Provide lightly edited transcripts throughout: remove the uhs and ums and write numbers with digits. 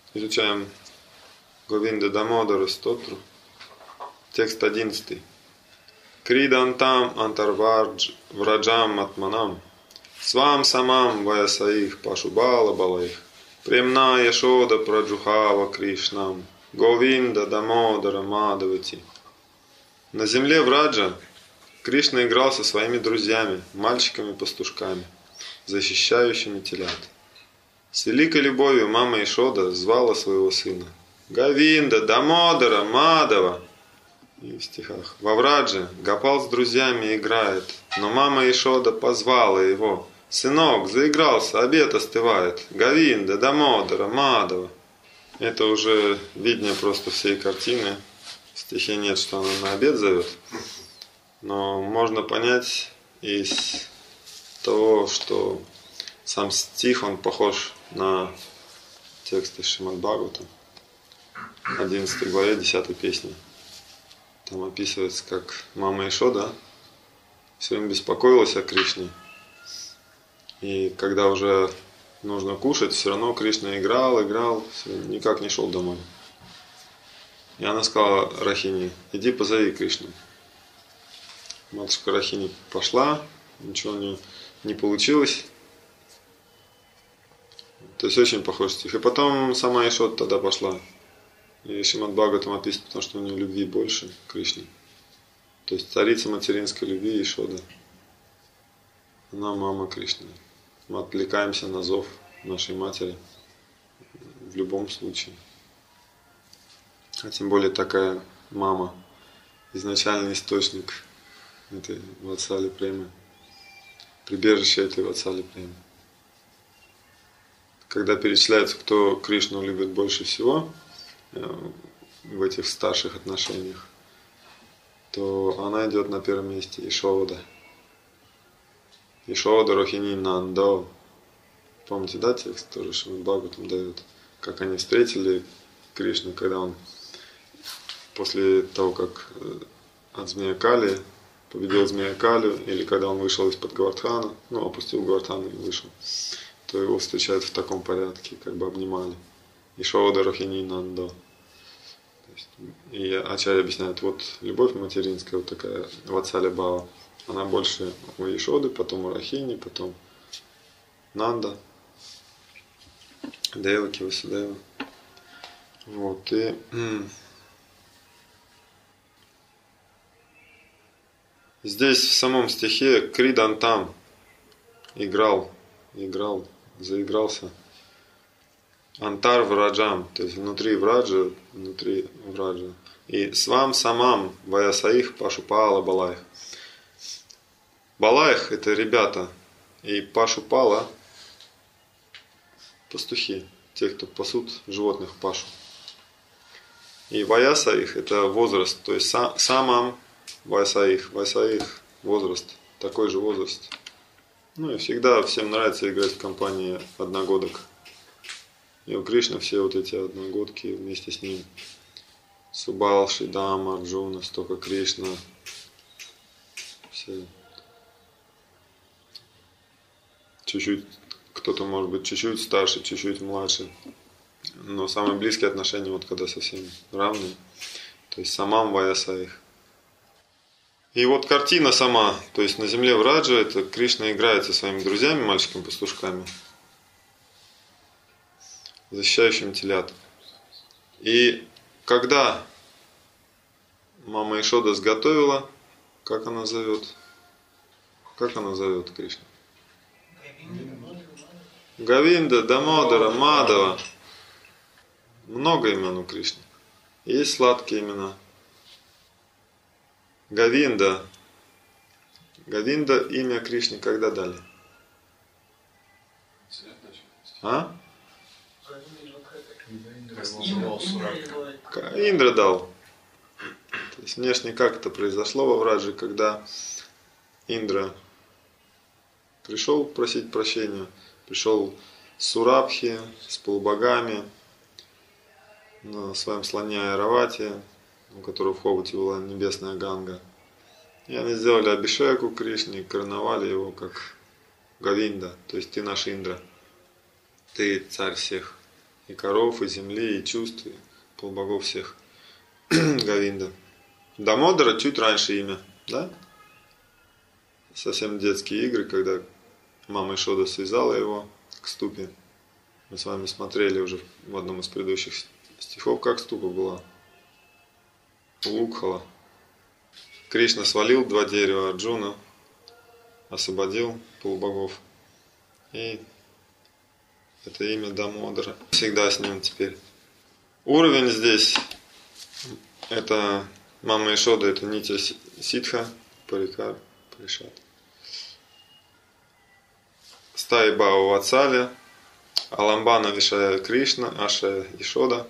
Изучаем Говинда Дамодара Стотру, текст 11. Кридантам антарвардж враджам атманам, свам самам ваясаих пашубала балаих, премна яшода праджухава Кришнам, Говинда Дамодара Мадавати. На земле Враджа Кришна играл со своими друзьями, мальчиками-пастушками, защищающими телят. С великой любовью мама Яшода звала своего сына Говинда, Дамодара, Мадава. И в стихах: во Врадже Гопал с друзьями играет, но мама Яшода позвала его: сынок, заигрался, обед остывает. Говинда, Дамодара, Мадава. Это уже виднее просто всей картины. В стихе нет, что она на обед зовет. Но можно понять из того, что сам стих, он похож на тексты Шримад-Бхагаватам, 11 главе, 10 песни. Там описывается, как мама Яшода все время беспокоилась о Кришне. И когда уже нужно кушать, все равно Кришна играл, никак не шел домой. И она сказала Рахини: иди позови Кришну. Матушка Рахини пошла, ничего не получилось. То есть очень похож стих. И потом сама Яшода тогда пошла. И Шримад-Бхагаватам описано, потому что у нее любви больше к Кришне. То есть царица материнской любви Яшода. Она мама Кришны. Мы отвлекаемся на зов нашей матери в любом случае. А тем более такая мама, изначальный источник этой Ватсали Премы, прибежище этой Ватсали Премы. Когда перечисляется, кто Кришну любит больше всего в этих старших отношениях, то она идет на первом месте: Яшода. Яшода Рохини Нандо. Помните, да, текст тоже Шримад-Бхагаватам дает, как они встретили Кришну, когда он после того, как от змея Кали победил змея Калю, или когда он вышел из-под Говардхана, опустил Говардхан и вышел, то его встречают в таком порядке, как бы обнимали. Яшода Рохини Нандо. И Ачарья объясняет, вот любовь материнская, вот такая Ватсаля Бхава, она больше у Яшоды, потом у Рахини, потом Нанда, Деваки, Васудева. Вот, и здесь в самом стихе Кридантам заигрался. Антар Враджам, то есть внутри Враджа. И свам самам ваясаих пашупала балаих. Балаих — это ребята, и пашупала — пастухи, те, кто пасут животных пашу. И ваясаих — это возраст, то есть самам ваясаих возраст, такой же возраст. И всегда всем нравится играть в компании одногодок. И у Кришны все вот эти одногодки вместе с ним. Субал, Шидама, Арджуна, столько Кришна. Все. Чуть-чуть, кто-то может быть чуть-чуть старше, чуть-чуть младше. Но самые близкие отношения, вот когда совсем равные. То есть самам ваясаих. И вот картина сама, то есть на земле Враджа, это Кришна играет со своими друзьями, мальчиками-пастушками, защищающими телят. И когда мама Яшода сготовила, как она зовет Кришну? Говинда, Дамодара, Мадава. Много имен у Кришны. Есть сладкие имена. Говинда имя Кришне когда дали? Индра дал. То есть внешне как это произошло во Врадже, когда Индра пришел просить прощения, пришел с Сурабхи, с полубогами, на своем слоне Айравате, у которого в хоботе была небесная Ганга. И они сделали абишеку Кришне, короновали его как Говинда, то есть ты наш Индра, ты царь всех и коров, и земли, и чувств, и полубогов всех. Говинда. Дамодара чуть раньше имя, да? Совсем детские игры, когда мама Ишода связала его к ступе. Мы с вами смотрели уже в одном из предыдущих стихов, как ступа была. Лукхала. Кришна свалил 2 дерева, Арджуна освободил полубогов. И это имя Дамодара всегда с ним теперь. Уровень здесь, это мама Ишода, это Нитя Ситха, Парикар, Паришат. Стаи Бхава Ватсаля, Аламбана Вишая Кришна, Аша Ишода.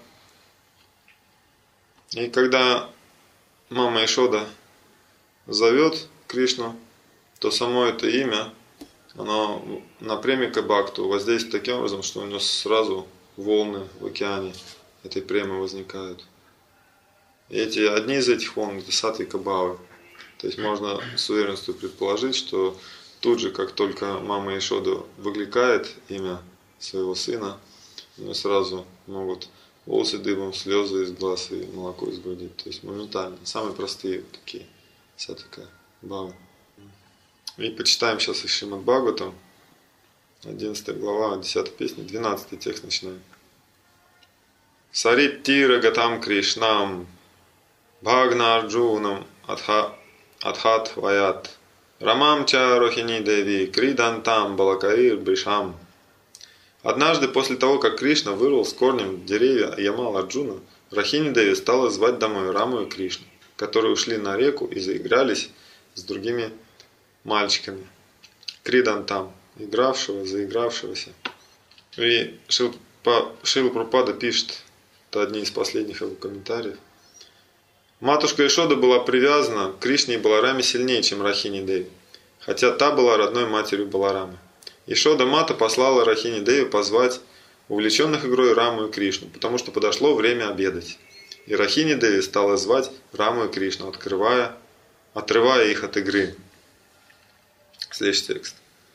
И когда мама Ишода зовет Кришну, то само это имя, оно на премика Бхакту воздействует таким образом, что у него сразу волны в океане этой премы возникают. И одни из этих волн это Сатвика Бхавы. То есть можно с уверенностью предположить, что тут же, как только мама Ишода выкликает имя своего сына, у него сразу могут волосы дыбом, слезы из глаз и молоко из груди. То есть моментально. Самые простые вот такие Сатвика Бхавы. И почитаем сейчас из Шримад Бхагаватам, 11 глава, 10 песня, 12 текст начинаем. Сариттира гатам Кришнам Бхагнарджунам Адхат Ваят Рамам ча Рохини Деви Кридантам Балакаир Бришам. Однажды после того, как Кришна вырвал с корнем деревья Ямал Арджуна, Рахини Деви стала звать домой Раму и Кришну, которые ушли на реку и заигрались с другими мальчиками. Кридантам, игравшего, заигравшегося. И Шрила Прабхупада пишет, это одни из последних его комментариев. Матушка Ишода была привязана к Кришне и Балараме сильнее, чем Рахини Деви, хотя та была родной матерью Баларамы. Ишода Мата послала Рахини Деви позвать увлеченных игрой Раму и Кришну, потому что подошло время обедать. И Рахини Деви стала звать Раму и Кришну, отрывая их от игры. Следующий текст.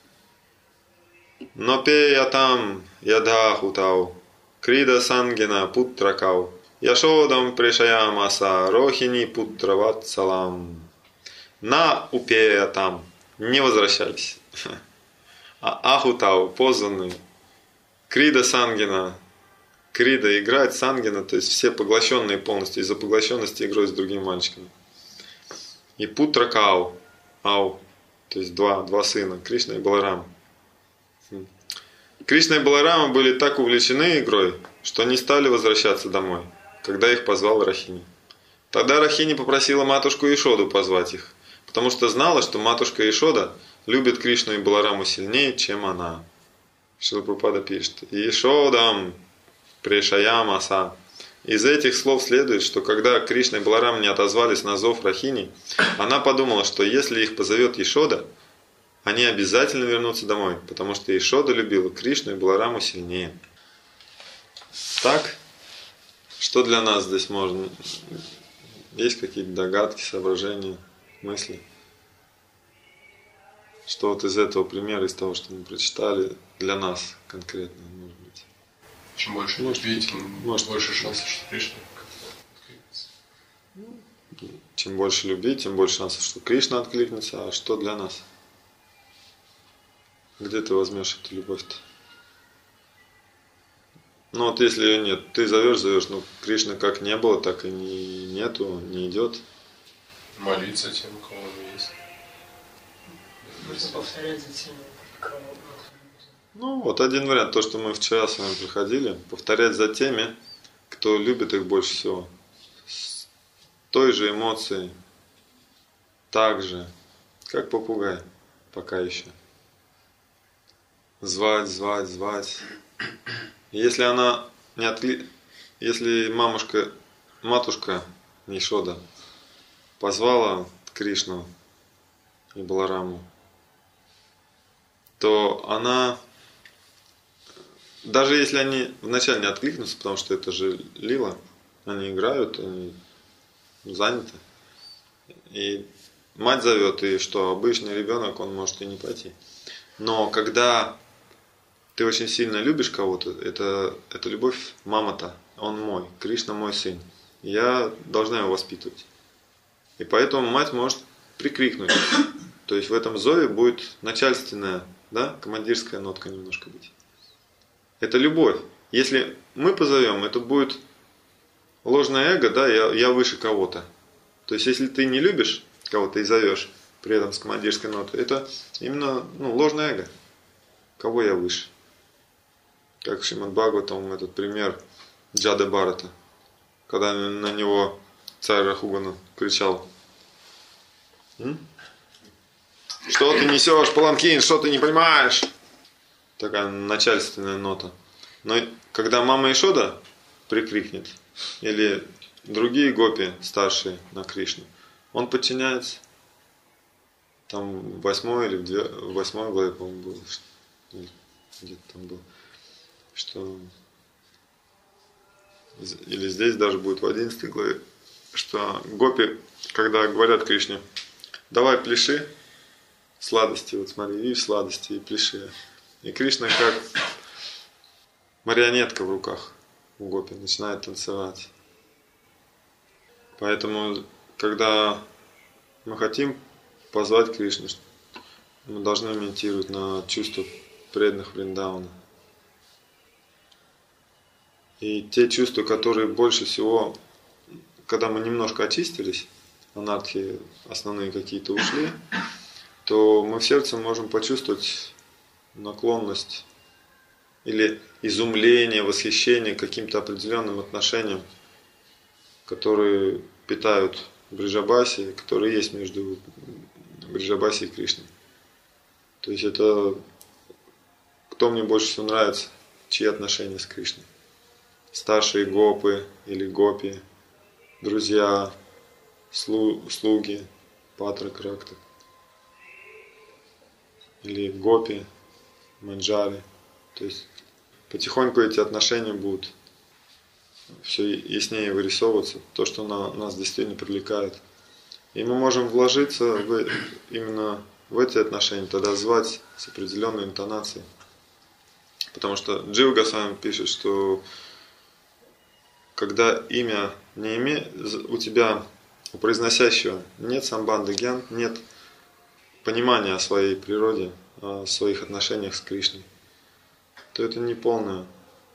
Но пеятам ядахутау, крида сангена путракау, яшодам пришаямаса рохини путрават салам. На упеятам не возвращались. А ахутау, позванные. Крида сангена, крида играть, сангена, то есть все поглощенные полностью, из-за поглощенности игрой с другими мальчиками. И путракау, ау. То есть два сына, Кришна и Баларама. Кришна и Баларама были так увлечены игрой, что не стали возвращаться домой, когда их позвал Рахини. Тогда Рахини попросила матушку Ишоду позвать их, потому что знала, что матушка Ишода любит Кришну и Балараму сильнее, чем она. Шрила Прабхупада пишет: Ишодам пришаямаса. Из этих слов следует, что когда Кришна и Баларам не отозвались на зов Рахини, она подумала, что если их позовет Ишода, они обязательно вернутся домой, потому что Ишода любила Кришну и Балараму сильнее. Так, что для нас здесь можно? Есть какие-то догадки, соображения, мысли? Что вот из этого примера, из того, что мы прочитали, для нас конкретно может быть? Чем больше любви, тем больше шансов, что Кришна откликнется. Чем больше любви, тем больше шансов, что Кришна откликнется. А что для нас? Где ты возьмешь эту любовь-то? Ну вот если ее нет, ты зовешь, но Кришны как не было, так и нету, не идет. Молиться тем, кого он есть. Можно повторять за тем, кого. Ну, вот один вариант, то, что мы вчера с вами проходили, повторять за теми, кто любит их больше всего. С той же эмоцией, так же, как попугай, пока еще. Звать. Если она не если матушка Ишода позвала Кришну и Балараму, то она, даже если они вначале не откликнутся, потому что это же лила, они играют, они заняты, и мать зовет, и что обычный ребенок, он может и не пойти. Но когда ты очень сильно любишь кого-то, это любовь мамата, он мой, Кришна мой сын. Я должна его воспитывать. И поэтому мать может прикрикнуть. То есть в этом зове будет начальственная, да, командирская нотка немножко быть. Это любовь. Если мы позовем, это будет ложное эго, да, я выше кого-то. То есть если ты не любишь кого-то и зовешь при этом с командирской нотой, это именно ложное эго. Кого я выше? Как в Шримад Бхагаватам этот пример Джады Бхарата, когда на него царь Рахугана кричал: что ты несешь, паланкин, что ты не понимаешь? Такая начальственная нота. Но когда мама Ишода прикрикнет, или другие гопи старшие на Кришну, он подчиняется. Там в 8 или в 8 главе, по-моему, было, где-то там было, что, или здесь даже будет в 11 главе, что гопи, когда говорят Кришне: давай пляши, сладости, вот смотри, видишь, сладости и пляши. И Кришна как марионетка в руках у гопи начинает танцевать. Поэтому, когда мы хотим позвать Кришну, мы должны медитировать на чувства преданных Вриндавана. И те чувства, которые больше всего, когда мы немножко очистились, анархии основные какие-то ушли, то мы в сердце можем почувствовать наклонность или изумление, восхищение к каким-то определенным отношениям, которые питают Бриджабаси, которые есть между Бриджабаси и Кришной. То есть это кто мне больше всего нравится, чьи отношения с Кришной. Старшие гопы или гопи, друзья, слуги, патра кракта. Или гопи, манджари. То есть потихоньку эти отношения будут все яснее вырисовываться, то, что нас действительно привлекает. И мы можем вложиться именно в эти отношения, тогда звать с определенной интонацией. Потому что Джива Госвами пишет, что когда имя не имеет, у тебя, у произносящего, нет самбанды гьян, нет понимания о своей природе, о своих отношениях с Кришной, то это не полное.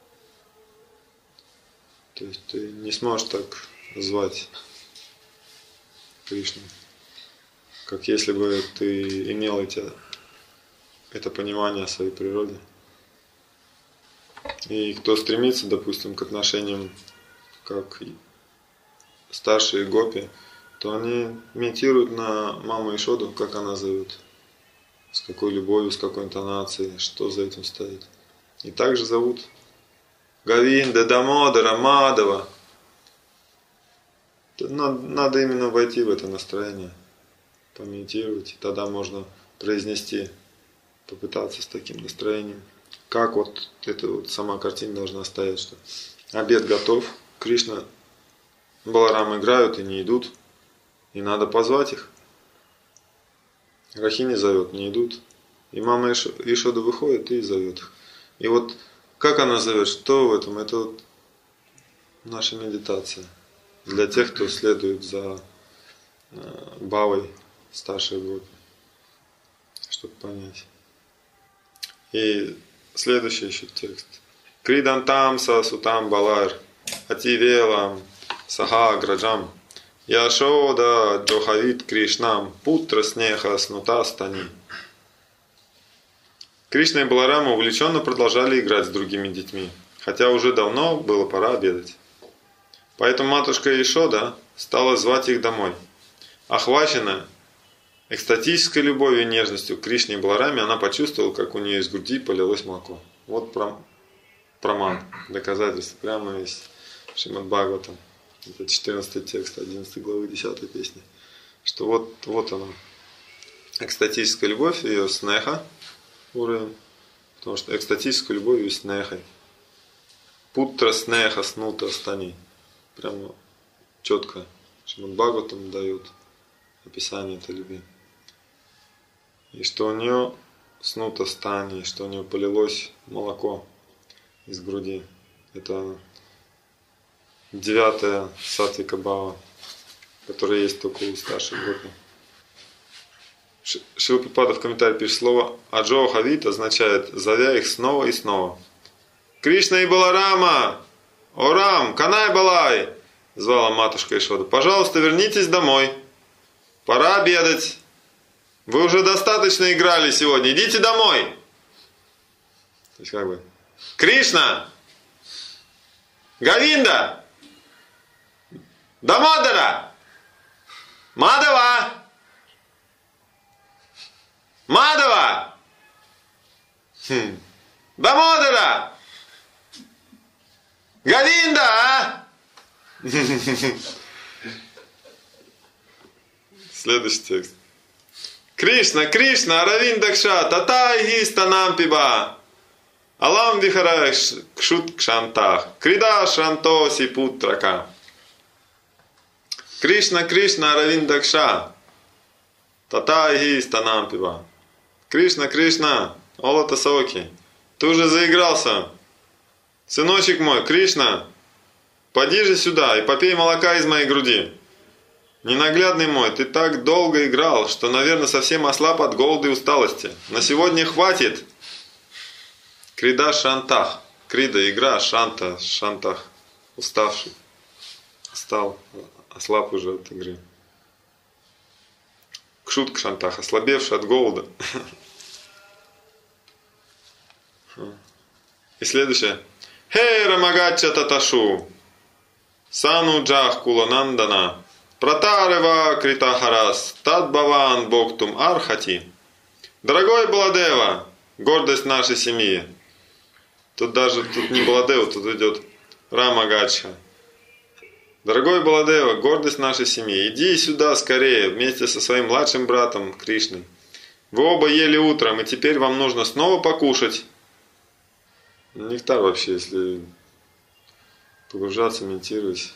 То есть ты не сможешь так звать Кришну, как если бы ты имел это понимание о своей природе. И кто стремится, допустим, к отношениям как старшие гопи, то они медитируют на маму Ишоду, как она зовет, с какой любовью, с какой интонацией, что за этим стоит. И также зовут Говинда, Дамодара, Мадава. Надо именно войти в это настроение, помедитировать, и тогда можно произнести, попытаться с таким настроением. Как вот эта вот сама картина должна стоять, что обед готов, Кришна, Баларам играют и не идут, и надо позвать их. Рахини зовет, не идут. И мама Ишода выходит и зовет их. И вот как она зовет, что в этом? Это вот наша медитация. Для тех, кто следует за бавой старшей группы, чтобы понять. И следующий еще текст. Кридантам са сутам балар, ативелам саха граджам, Яшода джохавит Кришнам, путра снеха снутастани. Кришна и Баларама увлеченно продолжали играть с другими детьми, хотя уже давно было пора обедать. Поэтому матушка Ишода стала звать их домой. Охваченная экстатической любовью и нежностью к Кришне и Балараме, она почувствовала, как у нее из груди полилось молоко. Вот праман, доказательство, прямо из Шримад Бхагаватам. Это 14 текст, 11 главы, 10 песни. Что вот она. Экстатическая любовь, ее снеха уровень. Потому что экстатическая любовь есть снехой. Путра снеха снута стани. Прямо четко Шримад Бхагаватам дает описание этой любви. И что у нее снута стани, что у него полилось молоко из груди. Это 9-я сатвика бхава, которая есть только у старших гопи. Шрила Прабхупада в комментарии пишет слово «Аджохавит» означает «зовя их снова и снова». «Кришна и Баларама! О Рам! Канай Балай!» звала матушка Ишода. «Пожалуйста, вернитесь домой. Пора обедать. Вы уже достаточно играли сегодня. Идите домой!» То есть как бы «Кришна! Говинда! Дамодара! Мадава! Мадава! Дамодара! Говинда! Следующий текст. Кришна, Кришна, Аравиндакша, Татай Гистанам Пиба. Алам Вихарай Кшут Кшантах. Крида Шантоси Путрака. Кришна, Кришна, Аравиндакша. Татай Гистанам Пиба. Кришна, Кришна, Олата Соки. Ты уже заигрался. Сыночек мой, Кришна, поди же сюда и попей молока из моей груди. Ненаглядный мой, ты так долго играл, что, наверное, совсем ослаб от голода и усталости. На сегодня хватит. Крида Шантах. Крида игра, Шанта, Шантах. Уставший. Устал, ослаб уже от игры. Кшут Кшантах, ослабевший от голода. И следующее. Хей Рамагача Таташу. Сану Джах Куланандана. Пратарева Критахарас. Тадбаван Боктум Архати. Дорогой Баладева, гордость нашей семьи. Тут не Баладева, тут идет Рамагача. Дорогой Баладева, гордость нашей семьи, иди сюда скорее, вместе со своим младшим братом Кришной. Вы оба ели утром, и теперь вам нужно снова покушать. Нектар вообще, если погружаться, медитировать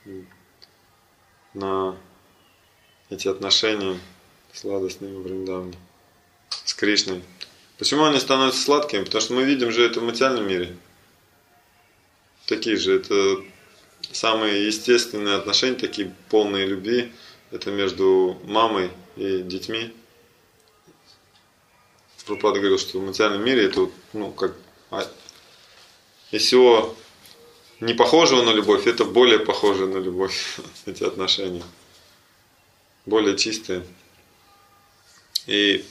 на эти отношения сладостные во Вриндаване с Кришной. Почему они становятся сладкими? Потому что мы видим же это в материальном мире. Такие же, это самые естественные отношения, такие полные любви. Это между мамой и детьми. Прабхупада говорил, что в материальном мире это как из всего не похожего на любовь, это более похоже на любовь, эти отношения. Более чистые. И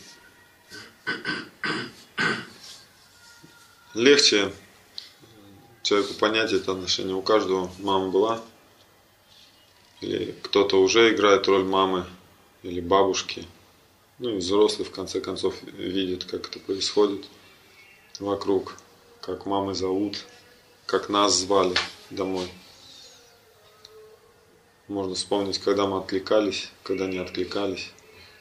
легче человеку понять это отношение. У каждого мама была, или кто-то уже играет роль мамы, или бабушки. Ну и взрослые в конце концов видят, как это происходит вокруг, как мамы зовут, как нас звали домой. Можно вспомнить, когда мы откликались, когда не откликались.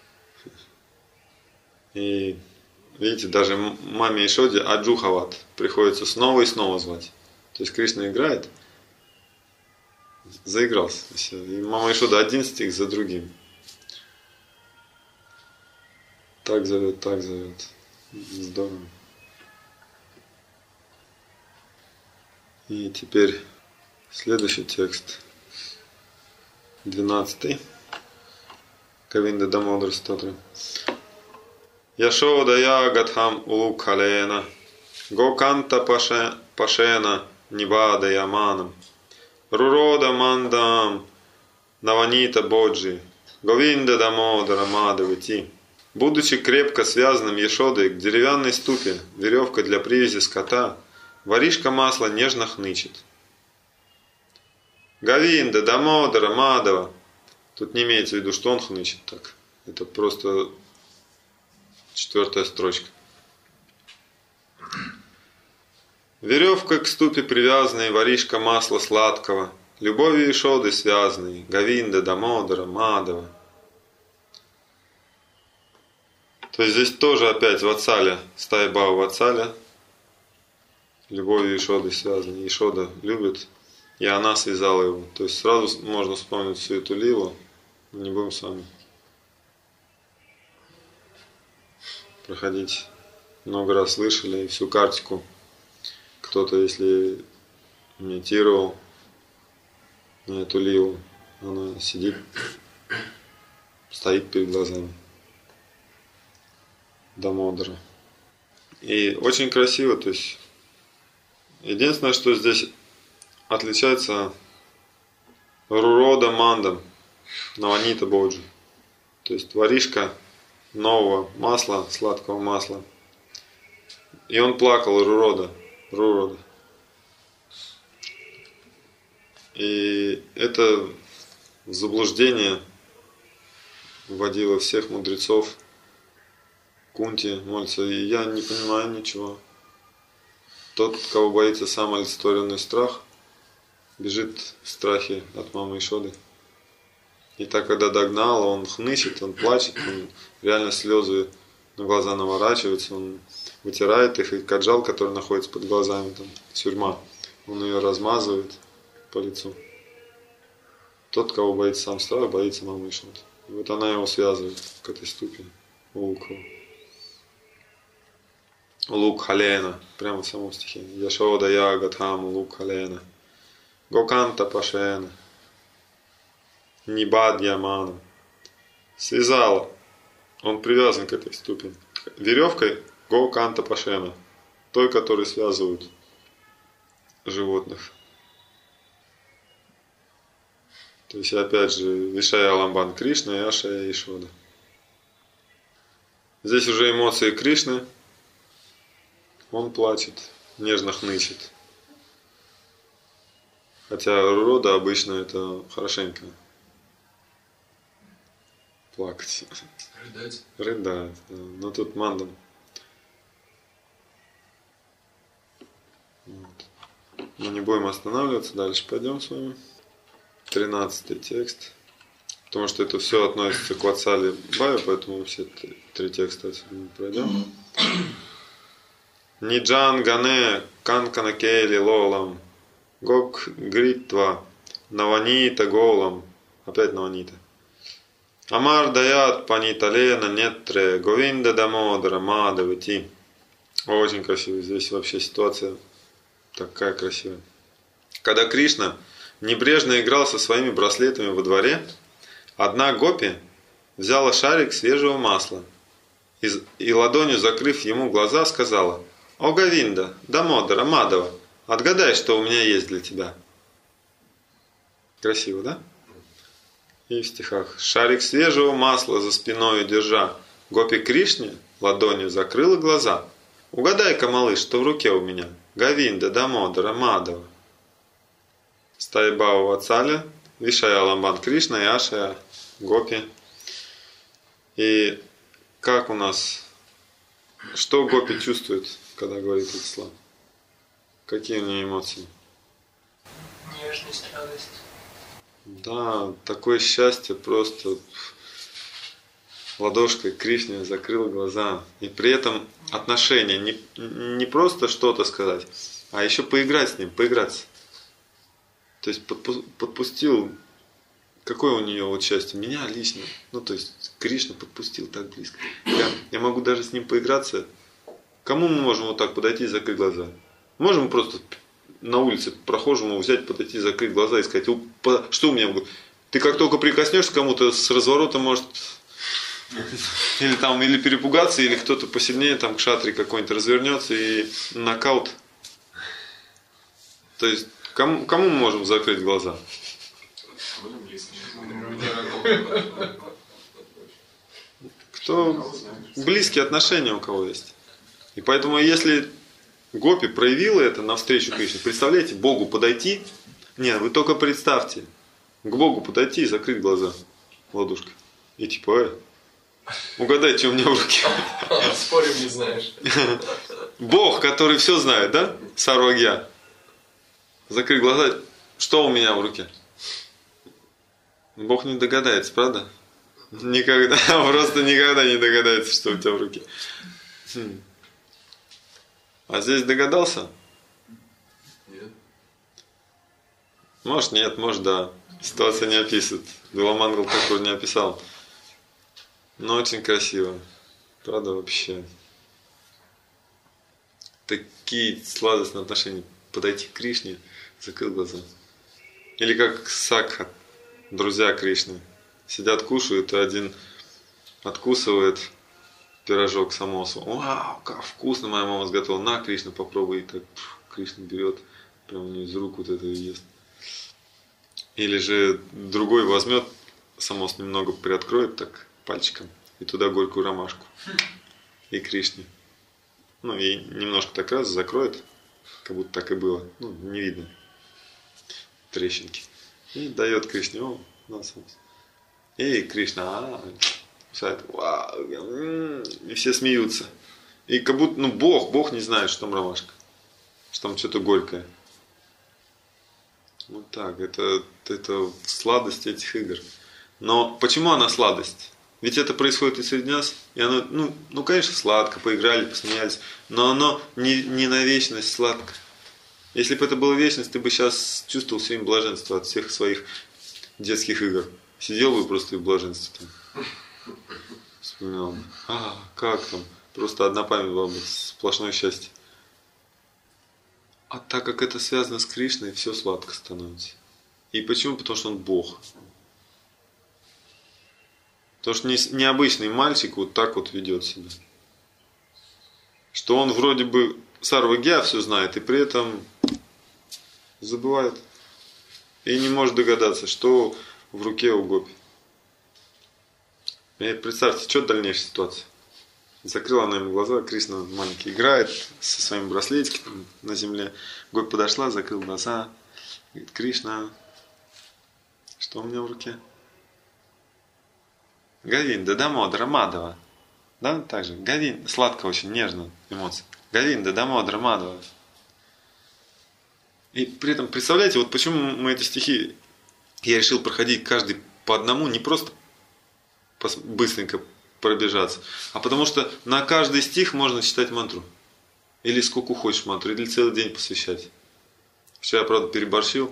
И видите, даже маме Ишоде Аджухават приходится снова и снова звать. То есть Кришна играет, заигрался. И мама Ишода один стих за другим. Так зовет, так зовет. Здорово. И теперь следующий текст. 12. Говинда Дамодара Стотра. Яшодая Гадхам Улукхалена. Гоканта Пашена Нивадая Манам. Рурода Мандам Наванита Боджи. Говинда Дамодара Мадавити. Будучи крепко связанным Яшодой к деревянной ступе, веревкой для привязи скота, воришка масла нежно хнычет. Говинда, Дамодара, Мадава. Тут не имеется в виду, что он хнычет так. Это просто 4-я строчка. Веревка к ступе привязанной, воришка масла сладкого, любовью Ишоды связанной, Говинда, Дамодара, Мадава. То есть здесь тоже опять Ватсаля, стая Бхава Ватсаля, любовью Ишоды связаны. Ишода любит, и она связала его. То есть сразу можно вспомнить всю эту лилу, но не будем с вами проходить много раз слышали, и всю картику. Кто-то, если медитировал на эту ливу, она сидит, стоит перед глазами. Дамодара. И очень красиво, то есть единственное, что здесь отличается Рурода Мандам, Наванита Боджи. То есть воришка нового масла, сладкого масла. И он плакал, Рурода. И это заблуждение вводило всех мудрецов. Кунти молится, и я не понимаю ничего. Тот, кого боится сам олицетворенный страх, бежит в страхе от мамы Ишоды. И так, когда догнал, он хнычет, он плачет, он реально слезы на глаза наворачиваются, он вытирает их, и каджал, который находится под глазами, там, тюрьма, он ее размазывает по лицу. Тот, кого боится сам страх, боится мамы Ишоды. И вот она его связывает к этой ступени, Лукова. Лук Халена, прямо в самом стихе. Яшода Ягатхам Лук Халена. Гоканта Пашена. Нибад Ямана. Связала. Он привязан к этой ступени. Веревкой Гоканта Пашена. Той, которой связывают животных. То есть опять же Вишая Аламбан Кришна и Ашая Ишода. Здесь уже эмоции Кришны. Он плачет, нежно хнычет. Хотя Рурода обычно это хорошенько плакать. Рыдать, да. Но тут Мандам. Вот. Мы не будем останавливаться, дальше пойдем с вами. 13 текст. Потому что это все относится к Ватсали Баю, поэтому все три текста отсюда пройдем. Ниджан Гане Канканакели Лолам Гок Гритва Наванита Голам. Опять Наванита. Амар Даят Паниталена Нетре Говинда Дамодара Мадавити. Очень красиво. Здесь вообще ситуация такая красивая. Когда Кришна небрежно играл со своими браслетами во одна гопи взяла шарик свежего масла и ладонью закрыв ему глаза, сказала: «О Говинда, Дамодара, Мадава, отгадай, что у меня есть для тебя». Красиво, да? И в стихах: «Шарик свежего масла за спиной держа, гопи Кришне ладонью закрыла глаза. Угадай-ка, малыш, что в руке у меня? Говинда, Дамодара, Мадава». Стайбава Ватсаля, Вишая Аламбан Кришна и Ашая Гопи. И как у нас, что Гопи чувствует, когда говорит эти слова? Какие у нее эмоции? Нежность, радость. Да, такое счастье, просто ладошкой Кришне закрыл глаза. И при этом отношения, не просто что-то сказать, а еще поиграть с ним, поиграться. То есть подпустил, какое у нее вот счастье? Меня лично, ну то есть Кришна подпустил так близко. Я могу даже с ним поиграться. Кому мы можем вот так подойти и закрыть глаза? Можем просто на улице прохожему взять, подойти, закрыть глаза и сказать: что у меня будет? Ты как только прикоснешься к кому-то с разворота, может или перепугаться, или кто-то посильнее, там кшатри какой-нибудь развернется и нокаут. То есть кому мы можем закрыть глаза? Кто близкие отношения у кого есть. И поэтому, если Гопи проявила это навстречу Кришне, представляете, Богу подойти, вы только представьте, к Богу подойти и закрыть глаза ладошкой. И типа: угадай, что у меня в руке. Спорим, не знаешь. Бог, который все знает, да? Сарвагья. Закрыть глаза, что у меня в руке? Бог не догадается, правда? Никогда, просто никогда не догадается, что у тебя в руке. А здесь догадался? Нет. Может нет, может да. Ситуация не описывает. Виламангал такого не описал. Но очень красиво. Правда вообще. такие сладостные отношения. Подойти к Кришне, закрыл глаза. Или как сакха, друзья Кришны. Сидят, кушают, и один откусывает пирожок самосу. Вау, как вкусно, моя мама сготовила. На, Кришна, попробуй. И так Кришна берет, прям у нее из рук вот это и ест. Или же другой возьмет, самос немного приоткроет так пальчиком, и туда горькую ромашку. И Кришне. Ну и немножко так раз закроет, как будто так и было. Ну, не видно трещинки. И дает Кришне, о, на самос. И Кришна, кусает, вау, и все смеются. И как будто, ну, Бог не знает, что там ромашка, что там что-то горькое. Вот так, это сладость этих игр. Но почему она сладость? Ведь это происходит и среди нас, и оно, ну конечно, сладко, поиграли, посмеялись, но оно не на вечность сладко. Если бы это была вечность, ты бы сейчас чувствовал все время блаженство от всех своих детских игр. Сидел бы просто и в блаженстве там. Вспоминал бы. Как там? Просто одна память была бы, сплошное счастье. А так как это связано с Кришной, все сладко становится. И почему? Потому что он Бог. Потому что необычный мальчик вот так вот ведет себя. Что он вроде бы Сарвагья все знает, и при этом забывает. И не может догадаться, что в руке у гопи. И представьте, что дальнейшая ситуация. Закрыла она ему глаза, Кришна маленький играет со своим браслетиком на земле. Гопи подошла, закрыла глаза. Говорит, Кришна, что у меня в руке? Говинда, Дамодара, Мадава. Да, так же. Говинда, сладко очень, нежно эмоция. Говинда, Дамодара, Мадава. И при этом, представляете, вот почему мы эти стихи, я решил проходить каждый по одному, не просто быстренько пробежаться, а потому что на каждый стих можно читать мантру. Или сколько хочешь мантру, или целый день посвящать. Вчера, правда, переборщил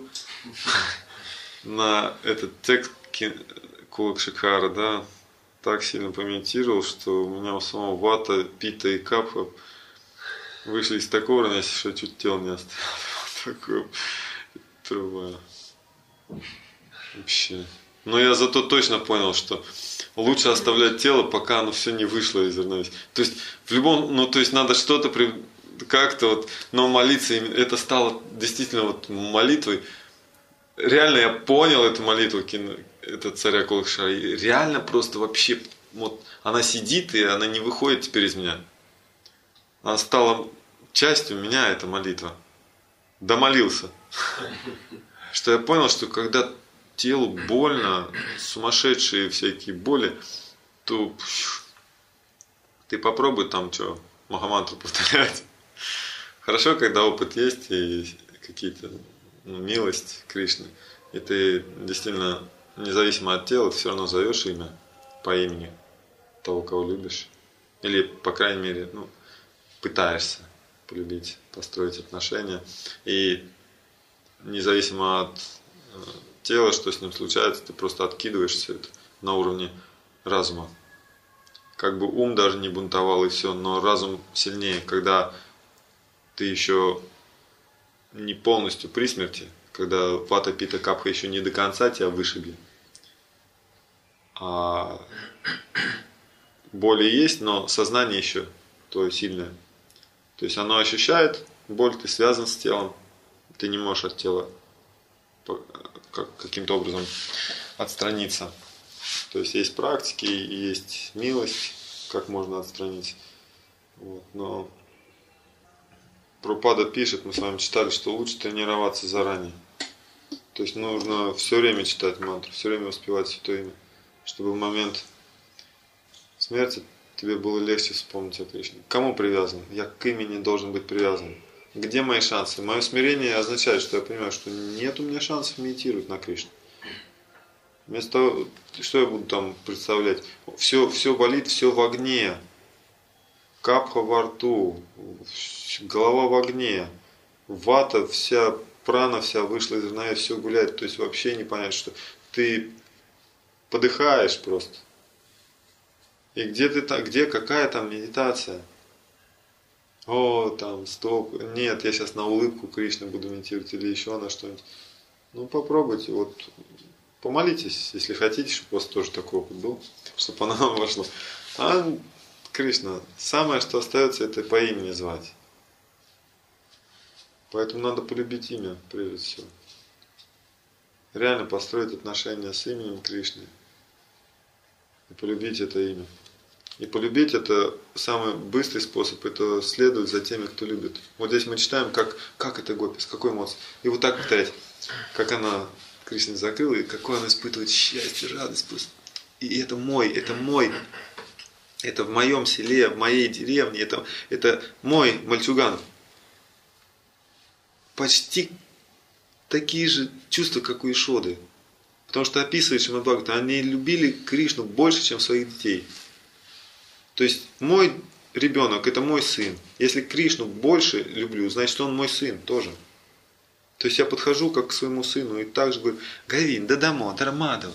на этот текст Кулакшикара, да, так сильно поментировал, что у меня у самого вата, пита и капха вышли из такого равновесия, что чуть тело не осталось. Такое труба. Вообще. Но я зато точно понял, что лучше оставлять тело, пока оно все не вышло из равновесия. То есть в любом, то есть надо что-то как-то вот, но молиться, это стало действительно вот молитвой. Реально я понял эту молитву, это царя Кулакшара. И реально просто вообще, вот она сидит и она не выходит теперь из меня. Она стала частью меня, эта молитва. Домолился. Что я понял, что когда телу больно, сумасшедшие всякие боли, то ты попробуй там что, Махамантру повторять. Хорошо, когда опыт есть и какие-то милость Кришны, и ты действительно, независимо от тела, ты все равно зовешь имя по имени того, кого любишь. Или, по крайней мере, пытаешься полюбить, построить отношения. И независимо от тела, что с ним случается, ты просто откидываешь все это на уровне разума. Как бы ум даже не бунтовал и все, но разум сильнее, когда ты еще не полностью при смерти, когда вата, пита, капха еще не до конца тебя вышибли. А боли есть, но сознание еще твое сильное. То есть оно ощущает боль, ты связан с телом, ты не можешь от тела каким-то образом отстраниться. То есть есть практики, есть милость, как можно отстраниться. Вот. Но Прабхупада пишет, мы с вами читали, что лучше тренироваться заранее. То есть нужно все время читать мантру, все время воспевать Святое Имя, чтобы в момент смерти тебе было легче вспомнить о Кришне. К кому привязан? Я к имени должен быть привязан. Где мои шансы? Мое смирение означает, что я понимаю, что нет у меня шансов медитировать на Кришну. Вместо того, что я буду там представлять? Все болит, все в огне. Капха во рту, голова в огне. Вата, вся прана вся вышла из равновесия, все гуляет. То есть вообще не понять, что ты подыхаешь просто. И где какая там медитация? О, там, стоп, нет, я сейчас на улыбку Кришны буду медитировать или еще на что-нибудь. Ну, попробуйте, вот, помолитесь, если хотите, чтобы у вас тоже такой опыт был, чтобы оно вам вошло. А Кришна, самое, что остается, это по имени звать. Поэтому надо полюбить имя, прежде всего. Реально построить отношения с именем Кришны. И полюбить это имя. И полюбить это самый быстрый способ, это следовать за теми, кто любит. Вот здесь мы читаем, как это гопи, с какой эмоцией. И вот так повторять, как она Кришне закрыла, и какое она испытывает счастье, радость. И это мой, это в моем селе, в моей деревне, это мой мальчуган. Почти такие же чувства, как у Ишоды. Потому что описывает Шримад Бхагаватам, они любили Кришну больше, чем своих детей. То есть мой ребенок это мой сын. Если Кришну больше люблю, значит он мой сын тоже. То есть я подхожу как к своему сыну и также говорю: Говин, Дадамо, Дармадов.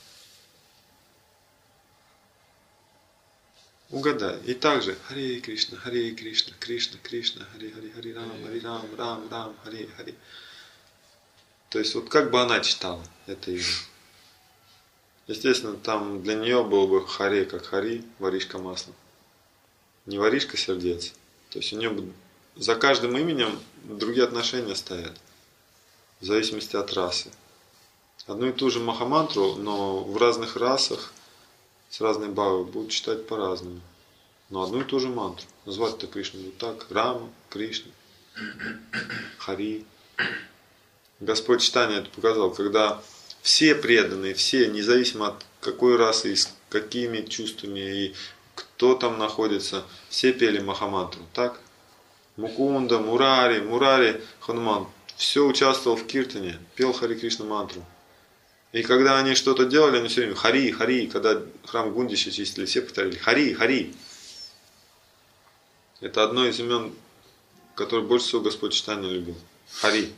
Угадай. И также Харе Кришна, Кришна, Кришна, Харе Харе, Харе Рам, Рам, Рам, Харе Харе. То есть вот как бы она читала это имя. Естественно, там для нее было бы Харе как Хари, воришка масла. Не воришка сердец. То есть у нее за каждым именем другие отношения стоят. В зависимости от расы. Одну и ту же махамантру, но в разных расах с разной бхавой будут читать по-разному. Но одну и ту же мантру. Назвать-то Кришну вот так. Рама, Кришна, Хари. Господь читание это показал, когда все преданные, все, независимо от какой расы и с какими чувствами и кто там находится, все пели Махамантру. Так? Мукунда, Мурари, Хануман. Все участвовал в киртане, пел Хари Кришна мантру. И когда они что-то делали, они все время Хари, Хари. Когда храм Гундича чистили, все повторяли Хари, Хари. Это одно из имен, которое больше всего Господь читание любил. Хари.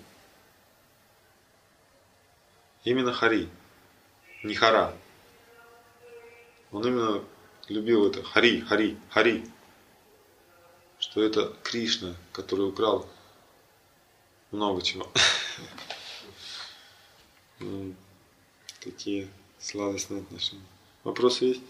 Именно Хари, не Хара. Он именно любил это Хари, Хари, Хари. Что это Кришна, который украл много чего. Такие сладостные отношения. Вопросы есть?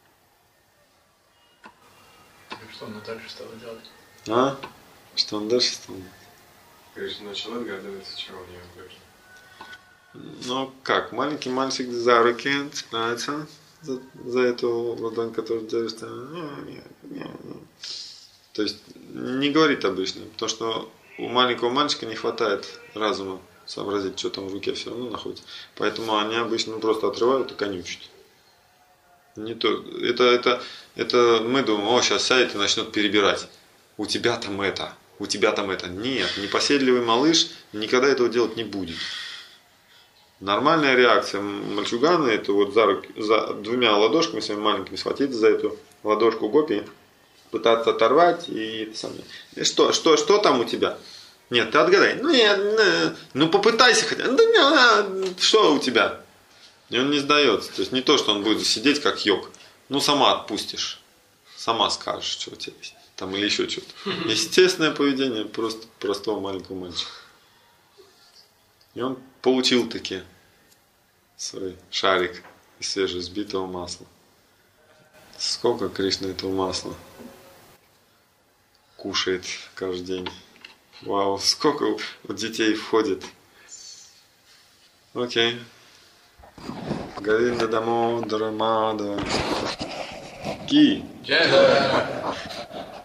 Что он дальше стал делать? А? Что он дальше стал делать? Кришна начал отгадываться, чего у него будет. Ну как, маленький мальчик за руки цепляется за эту ладонь, которую держит. То есть не говорит обычно, потому что у маленького мальчика не хватает разума сообразить, что там в руке все равно находится. Поэтому они обычно просто отрывают и конючат. Не то, это мы думаем, о, сейчас сядет и начнет перебирать. У тебя там это. Нет, непоседливый малыш никогда этого делать не будет. Нормальная реакция мальчугана это вот за двумя ладошками своими маленькими схватить за эту ладошку гопи, пытаться оторвать и это самое. И что там у тебя? Нет, ты отгадай. Ну попытайся хотя. Что у тебя? И он не сдается. То есть не то, что он будет сидеть как йог. Ну сама отпустишь. Сама скажешь, что у тебя есть. Там или еще что-то. Естественное поведение просто простого маленького мальчика. И он получил таки свой шарик из свежесбитого масла. Сколько Кришна этого масла кушает каждый день. Вау, сколько у детей входит. Окей. Говинда Дамодара Мадава. Ки.